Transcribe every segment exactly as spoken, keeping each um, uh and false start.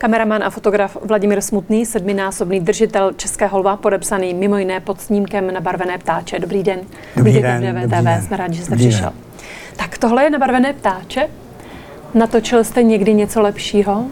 Kameraman a fotograf Vladimír Smutný, sedminásobný držitel Českého lva, podepsaný mimo jiné pod snímkem Nabarvené ptáče. Dobrý den. Dobrý den. Dobrý den, den. Jsme rádi, že jste Dobrý přišel. Den. Tak tohle je Nabarvené ptáče. Natočil jste někdy něco lepšího?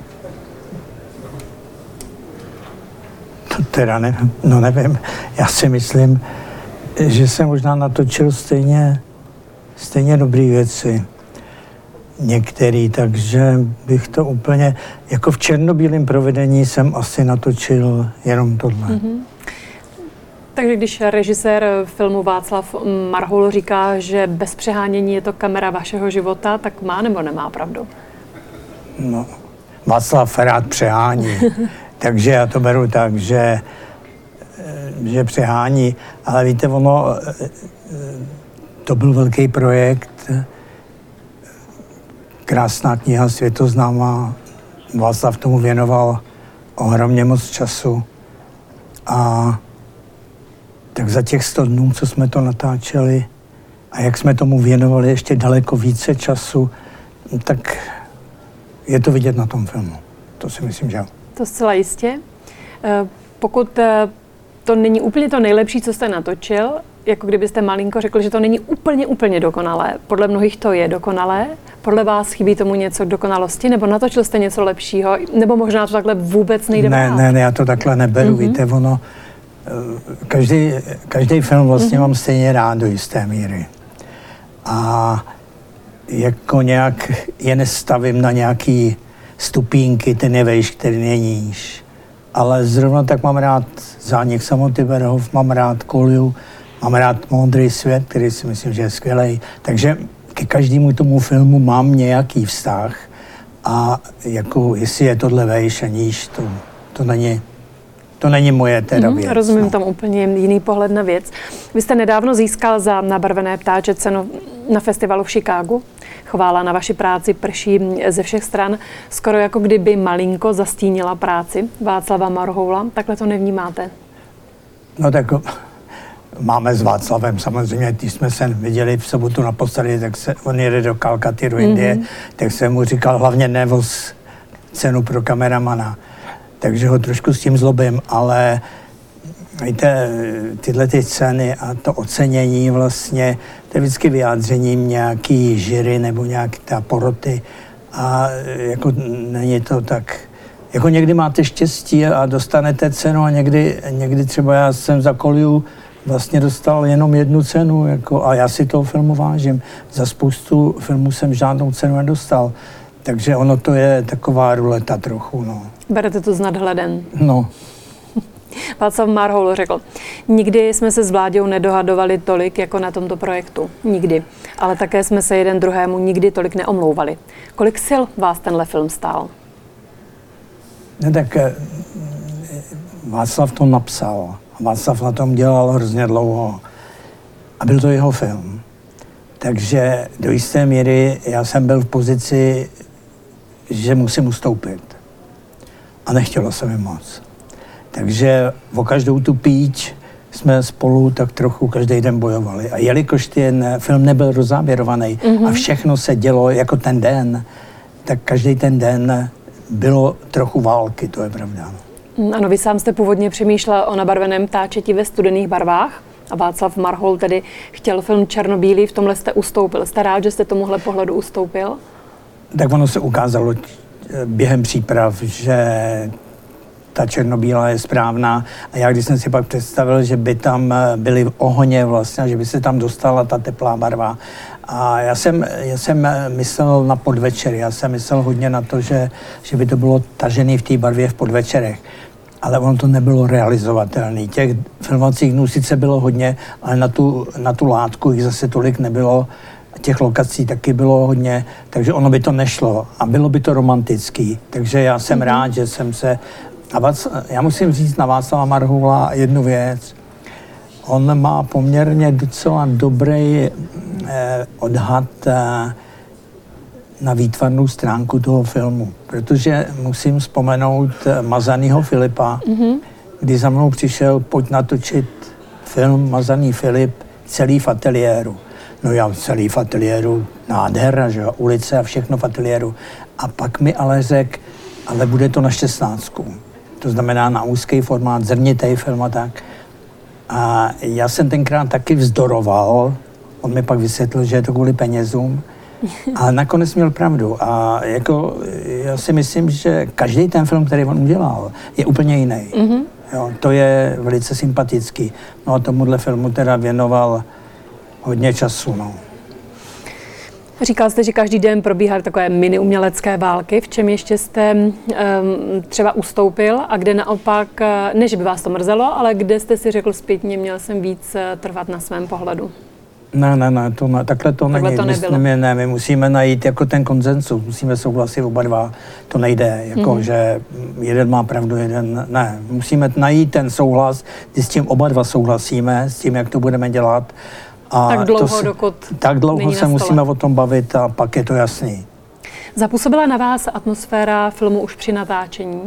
To teda ne, no nevím. Já si myslím, že jsem možná natočil stejně, stejně dobrý věci. Některý, takže bych to úplně, jako v černobílém provedení jsem asi natočil jenom tohle. Mm-hmm. Takže když režisér filmu Václav Marhoul říká, že bez přehánění je to kamera vašeho života, tak má nebo nemá pravdu? No, Václav rád přehání, takže já to beru tak, že, že přehání, ale víte, ono, to byl velký projekt, krásná kniha, světoznámá. Václav tomu věnoval ohromně moc času. A tak za těch sto dnů, co jsme to natáčeli a jak jsme tomu věnovali ještě daleko více času, tak je to vidět na tom filmu. To si myslím, že jo. To zcela jistě. Pokud to není úplně to nejlepší, co jste natočil, jako kdybyste malinko řekl, že to není úplně, úplně dokonalé. Podle mnohých to je dokonalé. Podle vás chybí tomu něco dokonalosti? Nebo natočil jste něco lepšího? Nebo možná to takhle vůbec nejde Ne, ne, ne, já to takhle neberu. Mm-hmm. Víte, ono, každý, každý film vlastně mm-hmm. mám stejně rád do jisté míry. A jako nějak je nestavím na nějaký stupínky, ten je vejš, který je níž. Ale zrovna tak mám rád Zánik samoty Verhof, mám rád Kolju, mám rád Modrý svět, který si myslím, že je skvělej. Takže ke každému tomu filmu mám nějaký vztah a jako jestli je tohle vejš a níž, to, to, není, to není moje teda věc. Mm, rozumím, no. Tam úplně jiný pohled na věc. Vy jste nedávno získal za Nabarvené ptáče cenu na festivalu v Chicagu. Chvála na vaši práci prší ze všech stran, skoro jako kdyby malinko zastínila práci Václava Marhoula. Takhle to nevnímáte? No tak máme s Václavem samozřejmě, když jsme se viděli v sobotu naposledy, tak se, on jede do Kalkaty, do Indie, mm-hmm. tak jsem mu říkal hlavně nevoz cenu pro kameramana. Takže ho trošku s tím zlobím, ale víte, tyhle ty ceny a to ocenění vlastně, to je vždycky vyjádřením nějaký jury nebo nějaký ta poroty a jako není to tak, jako někdy máte štěstí a dostanete cenu a někdy, někdy třeba já jsem za Kolju vlastně dostal jenom jednu cenu jako, a já si toho filmu vážím. Za spoustu filmů jsem žádnou cenu nedostal, takže ono to je taková ruleta trochu, no. Berete to s nadhledem. No. Václav Marhoul řekl, nikdy jsme se s Vláďou nedohadovali tolik jako na tomto projektu. Nikdy. Ale také jsme se jeden druhému nikdy tolik neomlouvali. Kolik sil vás tenhle film stál? Ne, tak Václav to napsal. Václav na tom dělal hrozně dlouho. A byl to jeho film. Takže do jisté míry já jsem byl v pozici, že musím ustoupit. A nechtělo se mi moc. Takže o každou tu píč jsme spolu tak trochu každý den bojovali. A jelikož ten film nebyl rozzáběrovaný mm-hmm. a všechno se dělo jako ten den, tak každý ten den bylo trochu války, to je pravda. Ano, vy sám jste původně přemýšlel o Nabarveném ptáčeti ve studených barvách a Václav Marhoul tedy chtěl film černobílý, v tomhle jste ustoupil. Jste rád, že jste tomuhle pohledu ustoupil? Tak ono se ukázalo během příprav, že ta černobílá je správná. A já když jsem si pak představil, že by tam byly ohně vlastně, že by se tam dostala ta teplá barva. A já jsem, já jsem myslel na podvečer, já jsem myslel hodně na to, že, že by to bylo tažené v té barvě v podvečerech. Ale ono to nebylo realizovatelné. Těch filmovacích dnů sice bylo hodně, ale na tu, na tu látku jich zase tolik nebylo. Těch lokací taky bylo hodně, takže ono by to nešlo. A bylo by to romantický. Takže já jsem mm-hmm. rád, že jsem se... A Vác, já musím říct na Václava Marhoula jednu věc. On má poměrně docela dobrý eh, odhad eh, na výtvarnou stránku toho filmu. Protože musím vzpomenout Mazanýho Filipa, mm-hmm. kdy za mnou přišel, pojď natočit film Mazaný Filip celý v ateliéru. No já celý v ateliéru, nádhera, že jo, ulice a všechno v ateliéru. A pak mi ale řekl, ale bude to na šestnáctku. To znamená na úzký formát, zrnitý film a tak. A já jsem tenkrát taky vzdoroval, on mi pak vysvětlil, že je to kvůli penězům, ale nakonec měl pravdu. A jako, já si myslím, že každý ten film, který on udělal, je úplně jiný. Mm-hmm. Jo, to je velice sympatický. No a tomuhle filmu teda věnoval hodně času. No. Říkal jste, že každý den probíhaly takové mini umělecké války. V čem ještě jste um, třeba ustoupil a kde naopak, ne, že by vás to mrzelo, ale kde jste si řekl zpětně, měl jsem víc trvat na svém pohledu? Ne, ne, ne, to ne, takhle to takhle není. To nebylo. My, ne, my musíme najít jako ten konsenzus, musíme souhlasit oba dva, to nejde, jako mm-hmm. že jeden má pravdu, jeden ne. Musíme najít ten souhlas, kdy s tím oba dva souhlasíme, s tím, jak to budeme dělat. A tak dlouho, se, dokud Tak dlouho se musíme o tom bavit a pak je to jasný. Zapůsobila na vás atmosféra filmu už při natáčení?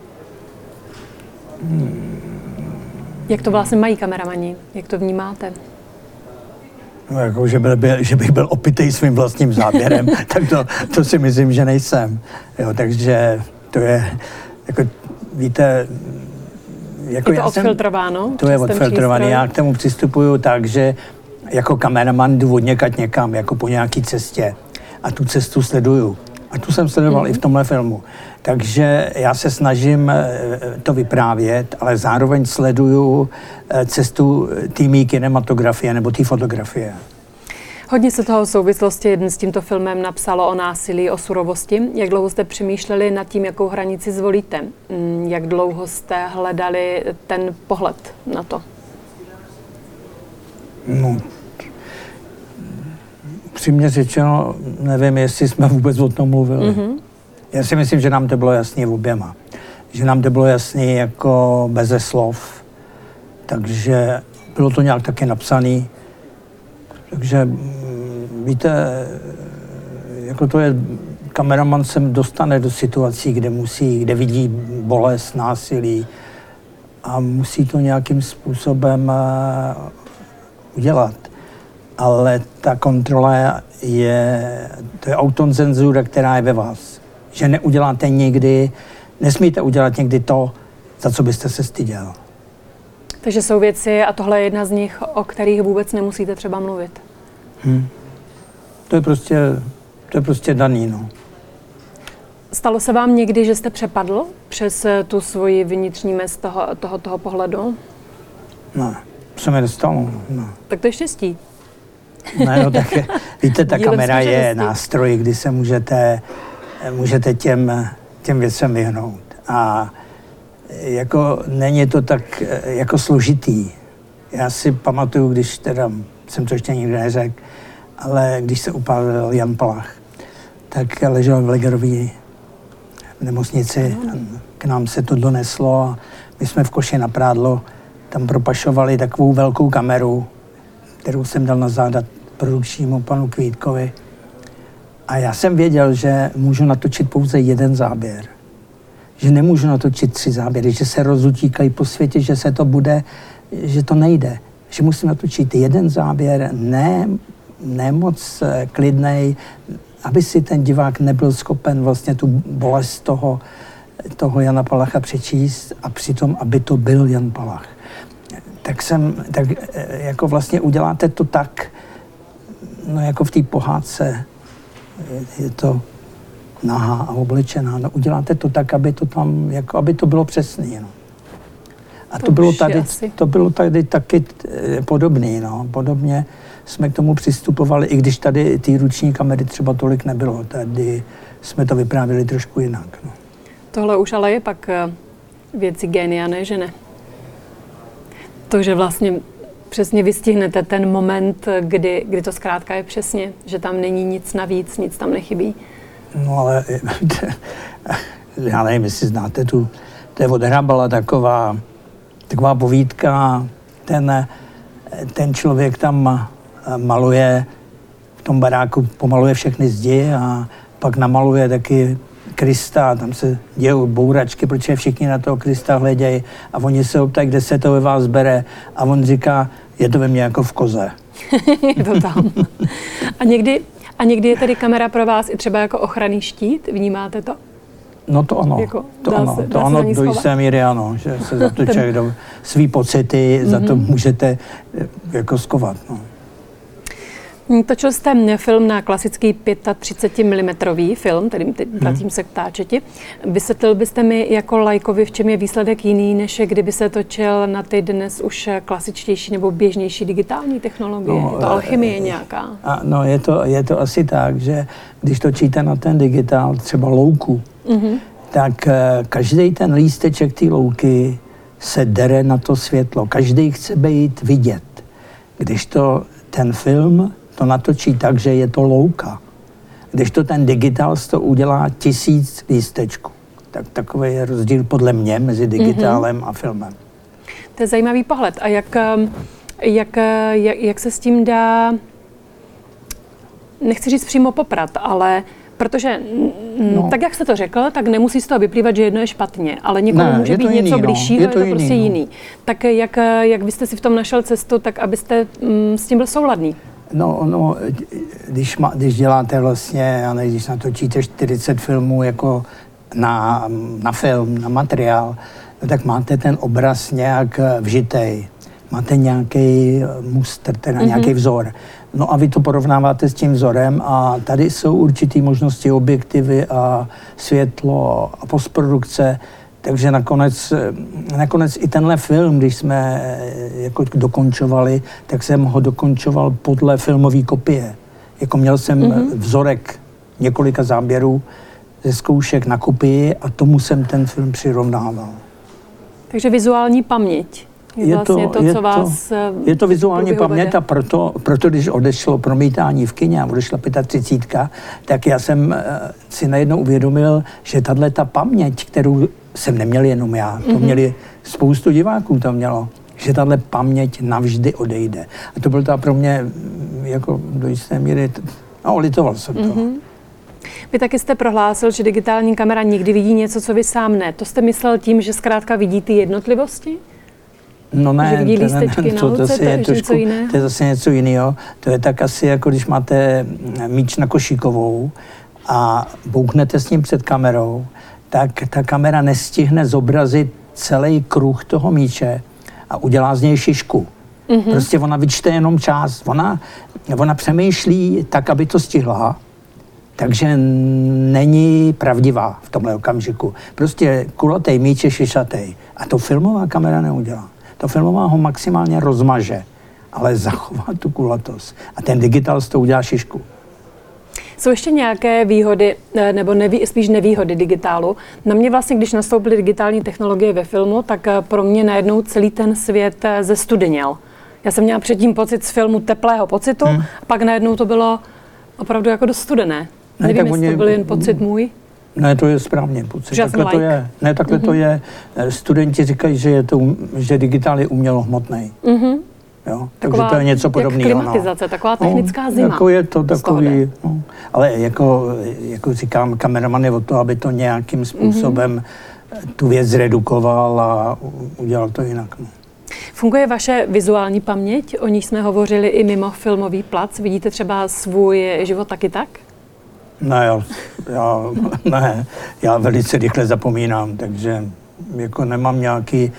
Hmm. Jak to vlastně mají kameramani? Jak to vnímáte? No, jako, že, byl, že bych byl opitej svým vlastním záběrem, tak to, to si myslím, že nejsem. Jo, takže to je, jako, víte... Jako je to já odfiltrováno? Jsem, to je odfiltrované. Já k tomu přistupuju tak, že jako kameraman jdu odněkat někam, jako po nějaký cestě. A tu cestu sleduju. A tu jsem sledoval mm-hmm. i v tomhle filmu. Takže já se snažím to vyprávět, ale zároveň sleduju cestu té mý kinematografie nebo té fotografie. Hodně se toho v souvislosti s tímto filmem napsalo o násilí, o surovosti. Jak dlouho jste přemýšleli nad tím, jakou hranici zvolíte? Jak dlouho jste hledali ten pohled na to? No, upřímně řečeno, nevím, jestli jsme vůbec o tom mluvili. Mm-hmm. Já si myslím, že nám to bylo jasný oběma. Že nám to bylo jasný jako beze slov. Takže bylo to nějak taky napsané. Takže víte, jako to je, kameraman se dostane do situací, kde musí, kde vidí bolest, násilí a musí to nějakým způsobem udělat. Ale ta kontrola je, to je autocenzura, která je ve vás. Že neuděláte nikdy, nesmíte udělat někdy to, za co byste se styděl. Takže jsou věci, a tohle je jedna z nich, o kterých vůbec nemusíte třeba mluvit. Hmm. To je prostě, to je prostě daný, no. Stalo se vám někdy, že jste přepadl přes tu svoji vnitřní mez toho, toho, toho pohledu? Ne, to se mi nestalo, ne. Tak to je štěstí. Ne, no tak víte, ta kamera je nástroj, kdy se můžete, můžete těm, těm věcem vyhnout. A jako není to tak jako složitý. Já si pamatuju, když teda, jsem to ještě nikdy neřekl, ale když se upálil Jan Palach, tak ležel v Legerové nemocnici, k nám se to doneslo a my jsme v koši na prádlo tam propašovali takovou velkou kameru, kterou jsem dal na záda produkčnímu panu Kvítkovi. A já jsem věděl, že můžu natočit pouze jeden záběr. Že nemůžu natočit tři záběry, že se rozutíkají po světě, že se to bude, že to nejde. Že musím natočit jeden záběr, ne, ne moc klidnej, aby si ten divák nebyl schopen vlastně tu bolest toho, toho Jana Palacha přečíst a přitom, aby to byl Jan Palach. Tak jsem, tak jako vlastně uděláte to tak, no jako v té pohádce, je, je to nahá a oblečená, no uděláte to tak, aby to tam, jako aby to bylo přesný, no. A to, to bylo tady, to bylo tady taky podobný, no, podobně jsme k tomu přistupovali, i když tady ty ruční kamery třeba tolik nebylo, tady jsme to vyprávěli trošku jinak, no. Tohle už ale je pak věci génia, ne, že ne? To, že vlastně přesně vystihnete ten moment, kdy, kdy to zkrátka je přesně, že tam není nic navíc, nic tam nechybí. No ale já nevím, jestli znáte tu, to je od Hrabala taková, taková povídka, ten, ten člověk tam maluje, v tom baráku pomaluje všechny zdi a pak namaluje taky Krista, tam se dějou bouračky, protože všichni na toho Krista hledějí a oni se optají, kde se to ve vás bere a on říká, je to ve mně jako v koze. Je to tam. A někdy, a někdy je tedy kamera pro vás i třeba jako ochranný štít, vnímáte to? No to ano, Jako, to ano, se, to ano, do jisté míry ano, že se za to člověk do svý pocity, mm-hmm. za to můžete jako skovat. No. Točil jste film na klasický třicet pět milimetrů film, tedy vracím hmm. se k táčeti. Vysvětlil byste mi jako laikovi, v čem je výsledek jiný, než kdyby se točil na ty dnes už klasičtější nebo běžnější digitální technologie? No, je to alchymie nějaká? A, no, je to, je to asi tak, že když točíte na ten digitál, třeba louku, mm-hmm. tak každý ten lísteček té louky se dere na to světlo. Každý chce být vidět. Když to ten film to natočí tak, že je to louka. Když to ten digitál to udělá tisíc lístečků. Tak takový je rozdíl podle mě mezi digitálem mm-hmm. a filmem. To je zajímavý pohled. A jak, jak, jak, jak se s tím dá, nechci říct přímo poprat, ale protože, no. tak jak jste to řekl, tak nemusí z toho vyplývat, že jedno je špatně, ale někomu ne, může být jiný, něco no. bližšího, je to, je to jiný, prostě no. jiný. Tak jak, jak byste si v tom našel cestu, tak abyste mm, s tím byl souladný? No, no když, ma, když děláte vlastně, já nevím, když natočíte čtyřicet filmů jako na, na film, na materiál, no, tak máte ten obraz nějak vžitej. Máte nějaký mustr, teda mm-hmm. nějaký vzor. No a vy to porovnáváte s tím vzorem a tady jsou určitý možnosti, objektivy a světlo a postprodukce. Takže nakonec, nakonec i tenhle film, když jsme jako dokončovali, tak jsem ho dokončoval podle filmové kopie. Jako měl jsem mm-hmm. vzorek několika záběrů ze zkoušek na kopii a tomu jsem ten film přirovnával. Takže vizuální paměť je, je vlastně to, to je co vás to, Je to vizuální paměť a proto, proto, když odešlo promítání v kině a odešla třicet pět, tak já jsem si najednou uvědomil, že tato paměť, kterou jsem neměl jenom já, to mm-hmm. měli spoustu diváků, to mělo, že tahle paměť navždy odejde. A to bylo to pro mě jako do jisté míry, no, litoval jsem to. Mm-hmm. Vy taky jste prohlásil, že digitální kamera nikdy vidí něco, co vy sám ne. To jste myslel tím, že zkrátka vidí ty jednotlivosti? No ne, že vidí lístečky na to, ulici, to, je trošku, to je zase něco jiného. To je tak asi, jako když máte míč na košíkovou a bouknete s ním před kamerou, tak ta kamera nestihne zobrazit celý kruh toho míče a udělá z něj šišku. Mm-hmm. Prostě ona vyčte jenom část. Ona, ona přemýšlí tak, aby to stihla, takže není pravdivá v tomhle okamžiku. Prostě kulatý míč je šišatej. A to filmová kamera neudělá. To filmová ho maximálně rozmaže, ale zachová tu kulatost. A ten digitál to udělá šišku. Jsou ještě nějaké výhody, nebo neví, spíš nevýhody digitálu? Na mě vlastně, když nastoupily digitální technologie ve filmu, tak pro mě najednou celý ten svět zestudeněl. Já jsem měla předtím pocit z filmu teplého pocitu, hmm. a pak najednou to bylo opravdu jako dost studené. Ne, Nevím, jestli oni, to byl jen pocit můj. Ne, to je správně pocit. Takhle like. to je. Ne, takhle mm-hmm. to je. Studenti říkají, že, je to, že digitál je umělohmotný. Mm-hmm. Jo? Takže to je něco podobného. Klimatizace, no. Taková technická no, zima. Jako je to takový, no. Ale jako, jako říkám, kameraman je o to, aby to nějakým způsobem mm-hmm. tu věc zredukoval a udělal to jinak. No. Funguje vaše vizuální paměť? O ní jsme hovořili i mimo filmový plac. Vidíte třeba svůj život taky tak? Ne, já, já, ne, já velice rychle zapomínám, takže jako nemám nějaký,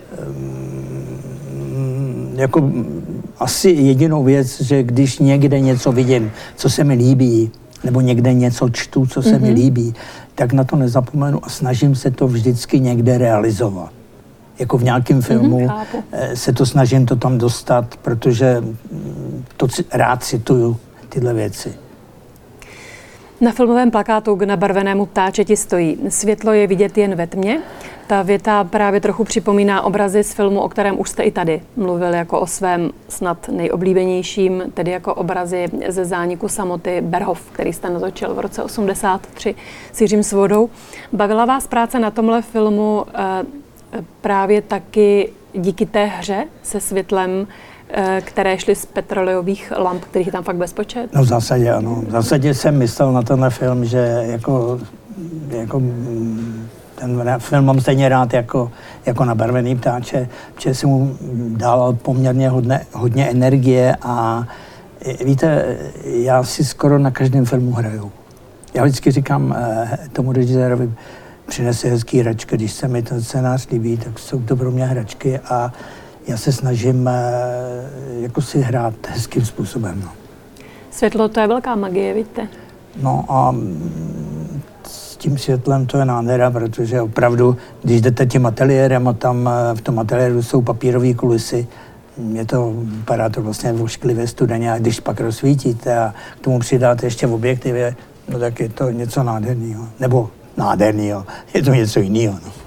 um, jako asi jedinou věc, že když někde něco vidím, co se mi líbí, nebo někde něco čtu, co se mm-hmm. mi líbí, tak na to nezapomenu a snažím se to vždycky někde realizovat. Jako v nějakém filmu mm-hmm, se to snažím to tam dostat, protože to rád cituju tyhle věci. Na filmovém plakátu k nabarvenému táčeti stojí: světlo je vidět jen ve tmě. Ta věta právě trochu připomíná obrazy z filmu, o kterém už jste i tady mluvil jako o svém snad nejoblíbenějším, tedy jako obrazy ze Zániku samoty Berhof, který jste natočil v roce osmdesát tři s Jiřím Svodou. Bavila vás práce na tomhle filmu eh, právě taky díky té hře se světlem, které šly z petroleových lamp, kterých je tam fakt bezpočet? No v zásadě ano. V zásadě jsem myslel na tenhle film, že jako, jako ten film mám stejně rád jako, jako Nabarvený ptáče, protože jsem mu dal poměrně hodně, hodně energie a víte, já si skoro na každém filmu hraju. Já vždycky říkám tomu režisérovi, přinese hezký hračky. Když se mi ten scénář líbí, tak jsou to pro mě hračky a já se snažím jako si hrát hezkým způsobem. No. Světlo, to je velká magie, vidíte? No a s tím světlem to je nádhera, protože opravdu, když jdete tím ateliérem a tam v tom ateliéru jsou papírové kulisy, je to, vypadá to vlastně vošklivě studeně a když pak rozsvítíte a k tomu přidáte ještě v objektivě, no tak je to něco nádherného. Nebo nádherného, je to něco jiného. No.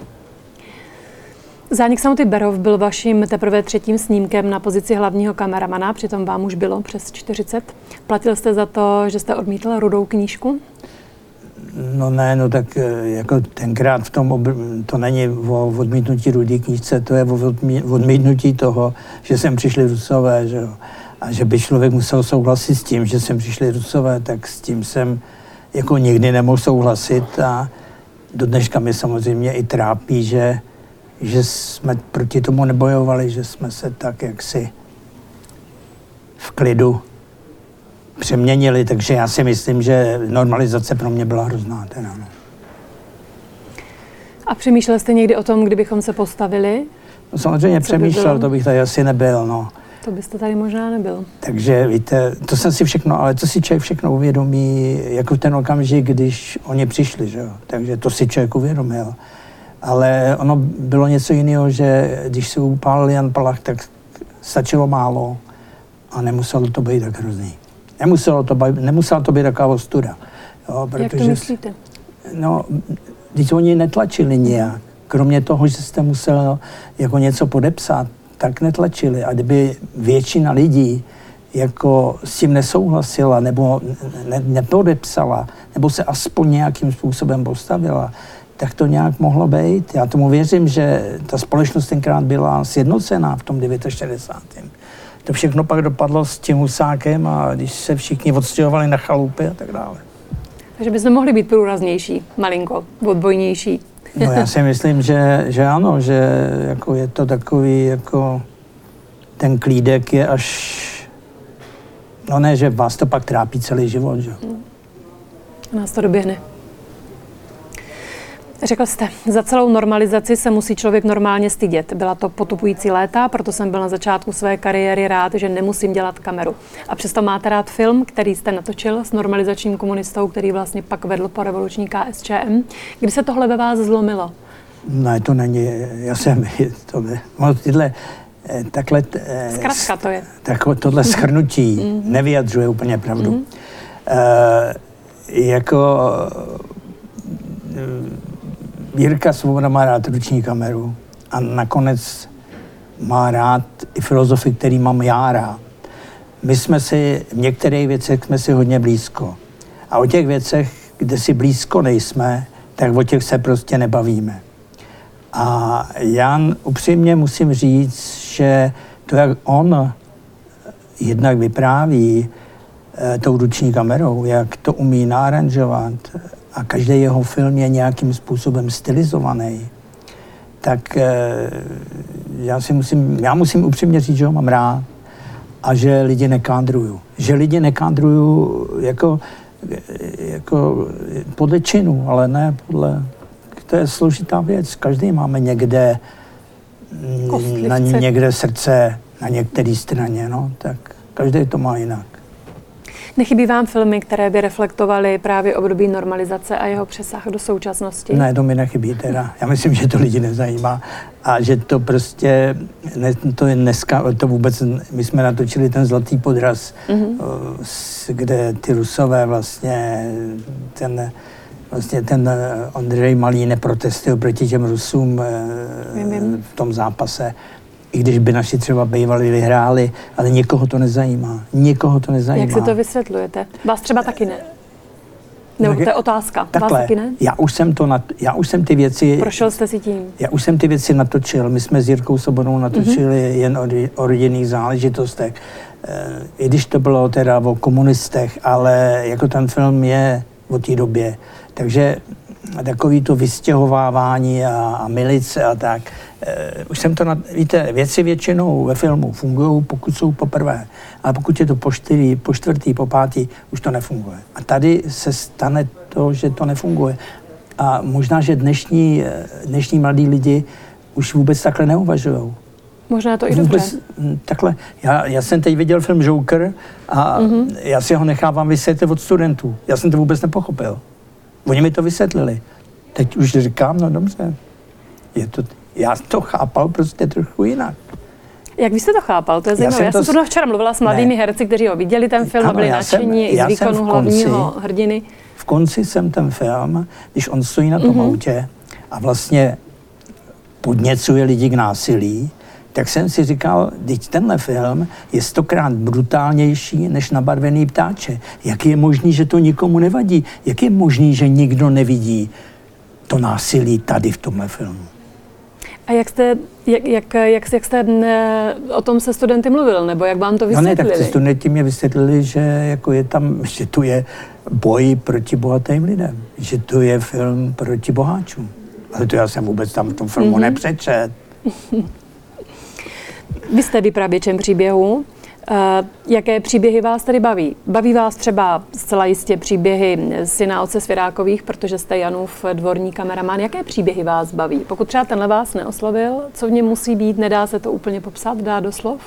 Zánik samotný Berov byl vaším teprve třetím snímkem na pozici hlavního kameramana, přitom vám už bylo přes čtyřicet. Platil jste za to, že jste odmítl Rudou knížku? No ne, no tak jako tenkrát v tom, obr- to není o odmítnutí Rudé knížce, to je o odmítnutí toho, že sem přišli Rusové, že jo. A že by člověk musel souhlasit s tím, že sem přišli Rusové, tak s tím jsem jako nikdy nemohl souhlasit a do dneška mi samozřejmě i trápí, že že jsme proti tomu nebojovali, že jsme se tak jaksi v klidu přeměnili, takže já si myslím, že normalizace pro mě byla hrozná. Teda, no. A přemýšlel jste někdy o tom, kdybychom se postavili? No, samozřejmě přemýšlel, by to bych tady asi nebyl. No. To byste tady možná nebyl. Takže víte, to jsem si všechno, ale to si člověk všechno uvědomí, jako v ten okamžik, když oni přišli, že jo. Takže to si člověk uvědomil. Ale ono bylo něco jiného, že když se upálil Jan Palach, tak stačilo málo a nemuselo to být tak hrozný. Nemuselo to být, nemusela to být taková ostuda. Jo, protože, jak to myslíte? No, když oni netlačili nijak. Kromě toho, že jste musel jako něco podepsat, tak netlačili. A kdyby většina lidí jako s tím nesouhlasila nebo ne, nepodepsala, nebo se aspoň nějakým způsobem postavila, tak to nějak mohlo být. Já tomu věřím, že ta společnost tenkrát byla sjednocená v tom šedesátém devátém To všechno pak dopadlo s tím Husákem a když se všichni odstěhovali na chalupy a tak dále. Takže bychom mohli být průraznější, malinko, odbojnější. No já si myslím, že, že ano, že jako je to takový, jako ten klídek je až, no ne, že vás to pak trápí celý život, že? Nás to doběhne. Řekl jste, za celou normalizaci se musí člověk normálně stydět. Byla to potupující léta, proto jsem byl na začátku své kariéry rád, že nemusím dělat kameru. A přesto máte rád film, který jste natočil s normalizačním komunistou, který vlastně pak vedl po revoluční K S Č M. Kdy se tohle ve vás zlomilo? Ne, to není, já jsem, to ne, no, tyhle, takhle... Zkratka to je. Tak, tohle shrnutí mm-hmm. nevyjadřuje úplně pravdu. Mm-hmm. E, jako... Jirka Svoboda má rád ruční kameru a nakonec má rád i filozofy, který mám já rád. My jsme si, v některých věcech jsme si hodně blízko. A o těch věcech, kde si blízko nejsme, tak o těch se prostě nebavíme. A já upřímně musím říct, že to, jak on jednak vypráví e, tou ruční kamerou, jak to umí naaranžovat, a každý jeho film je nějakým způsobem stylizovaný, tak e, já si musím, já musím upřímně říct, že ho mám rád a že lidi nekádruju. Že lidi nekádruju jako, jako podle činu, ale ne podle... To je složitá věc. Každý máme někde, na někde srdce, na některé straně, no, tak každý to má jinak. Nechybí vám filmy, které by reflektovaly právě období normalizace a jeho přesah do současnosti? Ne, to mi nechybí teda. Já myslím, že to lidi nezajímá a že to prostě, ne, to je dneska, to vůbec, my jsme natočili ten Zlatý podraz, mm-hmm. kde ty Rusové vlastně, ten, vlastně ten Ondřej Malý neprotestuje proti těm Rusům vím, vím. v tom zápase. I když by naši třeba bývali vyhráli, ale někoho to nezajímá. Někoho to nezajímá. Jak si to vysvětlujete? Vás třeba taky ne? Nebo to je otázka. Takhle, Vás taky ne? Já už jsem to, nat, já už jsem ty věci... Prošel jste si tím? Já už jsem ty věci natočil. My jsme s Jirkou Svobodou natočili mm-hmm. jen o, o rodinných záležitostech. I když to bylo teda o komunistech, ale jako ten film je o té době. Takže takový to vystěhovávání a, a milice a tak. E, už jsem to, na, víte, věci většinou ve filmu fungují, pokud jsou poprvé, ale pokud je to po čtyři, po čtvrtý, po pátý, už to nefunguje. A tady se stane to, že to nefunguje. A možná, že dnešní, dnešní mladí lidi už vůbec takhle neuvažují. Možná to i vůbec, dobře. Takhle. Já, já jsem teď viděl film Joker a mm-hmm. já si ho nechávám vysvětlit od studentů. Já jsem to vůbec nepochopil. Oni mi to vysvětlili. Teď už říkám, no dobře. Je to, já to chápal prostě trochu jinak. Jak vy jste to chápal? To je zajímavé. Já, já jsem to... včera mluvila s mladými ne. herci, kteří ho viděli, ten film, ano, a byli nadšení i z výkonu hlavního hrdiny. V konci jsem ten film, když on stojí na tom mm-hmm. autě a vlastně podněcuje lidi k násilí, tak jsem si říkal, teď tenhle film je stokrát brutálnější než Nabarvený ptáče. Jak je možný, že to nikomu nevadí? Jak je možný, že nikdo nevidí to násilí tady v tomhle filmu? A jak jste, jak, jak, jak, jak jste ne, o tom se studenty mluvil, nebo jak vám to vysvětlili? No ne, tak studenti mě vysvětlili, že jako je tam, že tu je boj proti bohatým lidem, že to je film proti boháčům. Ale to já jsem vůbec tam v tom filmu mm-hmm. nepřečet. Vy jste vypravěčem příběhu. Uh, jaké příběhy vás tady baví? Baví vás třeba zcela jistě příběhy syna otce Svěrákových, protože jste Janův dvorní kameraman. Jaké příběhy vás baví? Pokud třeba tenhle vás neoslovil, co v něm musí být? Nedá se to úplně popsat, dá do slov?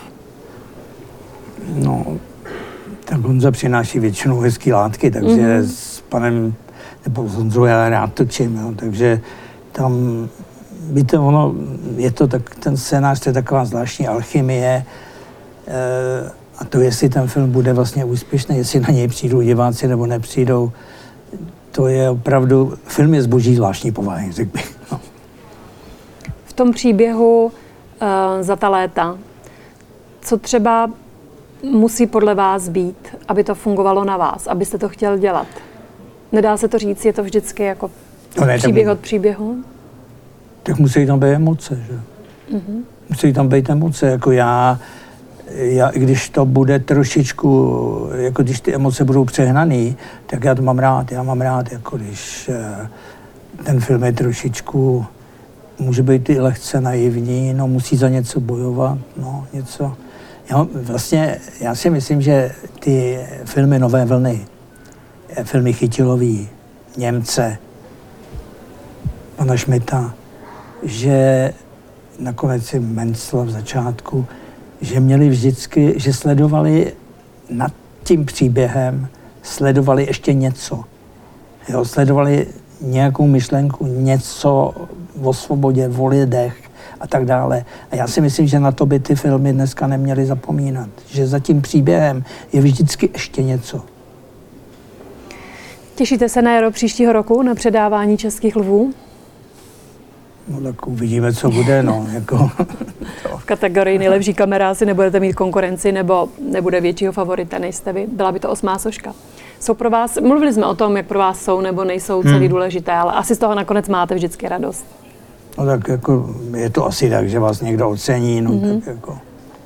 No, tak Honza přináší většinou hezký látky, takže mm-hmm. s panem, nebo s Honzou já rád točím, jo, takže tam, víte, ono, je to tak, ten scénář, to je taková zvláštní alchymie, e, a to, jestli ten film bude vlastně úspěšný, jestli na něj přijdou diváci nebo nepřijdou, to je opravdu, film je zboží zvláštní povahy, řekl bych. No. V tom příběhu uh, za ta léta, co třeba musí podle vás být, aby to fungovalo na vás, abyste to chtěl dělat? Nedá se to říct, je to vždycky jako no ne, příběh od příběhu? Tak musí tam být emoce, že? Mm-hmm. Musí tam být emoce, jako já, já, i když to bude trošičku, jako když ty emoce budou přehnaný, tak já to mám rád, já mám rád, jako když ten film je trošičku, může být i lehce naivní, no musí za něco bojovat, no něco. Já, vlastně, já si myslím, že ty filmy Nové vlny, filmy Chytilový, Němce, pana Šmita, že nakonec si Mencla v začátku, že měli vždycky, že sledovali nad tím příběhem, sledovali ještě něco. Jo, sledovali nějakou myšlenku, něco o svobodě, o lidech a tak dále. A já si myslím, že na to by ty filmy dneska neměly zapomínat. Že za tím příběhem je vždycky ještě něco. Těšíte se na jaro příštího roku, na předávání Českých lvů? No tak uvidíme, co bude, no. Jako, v kategorii nejlepší kamera asi nebudete mít konkurenci, nebo nebude většího favorita, než jste vy. Byla by to osmá soška. Jsou pro vás, mluvili jsme o tom, jak pro vás jsou nebo nejsou celý hmm. důležité, ale asi z toho nakonec máte vždycky radost. No tak jako je to asi tak, že vás někdo ocení, no mm-hmm. tak jako...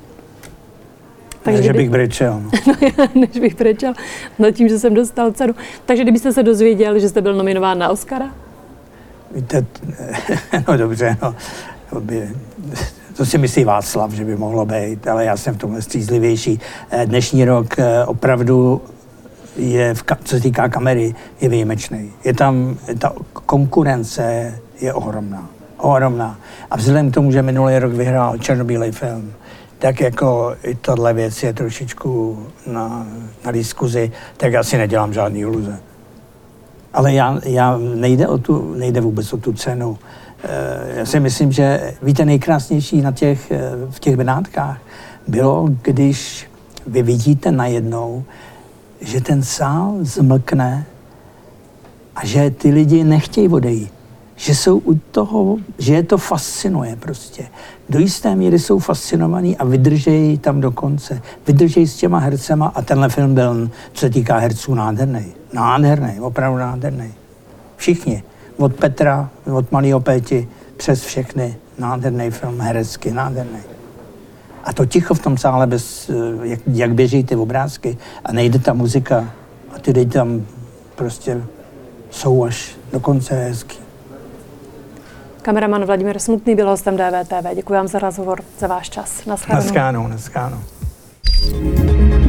Takže kdyby... bych brečel. No. Než bych brečel nad tím, že jsem dostal cenu. Takže kdybyste se dozvěděl, že jste byl nominován na Oscara? Víte, no dobře, no. To, by, to si myslí Václav, že by mohlo být, ale já jsem v tomhle střízlivější. Dnešní rok opravdu je, v, co se týká kamery, je výjimečný. Je tam, ta konkurence je ohromná. Ohromná. A vzhledem k tomu, že minulý rok vyhrál černobílej film, tak jako i tahle věc je trošičku na, na diskuzi, tak já si nedělám žádný iluze. Ale já, já nejde, o tu, nejde vůbec o tu cenu. E, já si myslím, že víte, nejkrásnější na těch, v těch Benátkách bylo, když vy vidíte najednou, že ten sál zmlkne a že ty lidi nechtějí odejít. Že jsou u toho, že je to fascinuje prostě. Do jisté míry jsou fascinovaní a vydržejí tam do konce. Vydržejí s těma hercema a tenhle film byl, co se týká herců, nádherný. Nádherný, opravdu nádherný. Všichni. Od Petra, od malého Péti, přes všechny. Nádherný film, herecky, nádherný. A to ticho v tom sále, bez, jak, jak běží ty obrázky a nejde ta muzika a ty lidi tam prostě jsou až do konce hezký. Kameraman Vladimír Smutný byl hostem D V T V. Děkuji vám za rozhovor, za váš čas. Naschledanou. Naschledanou, naschledanou.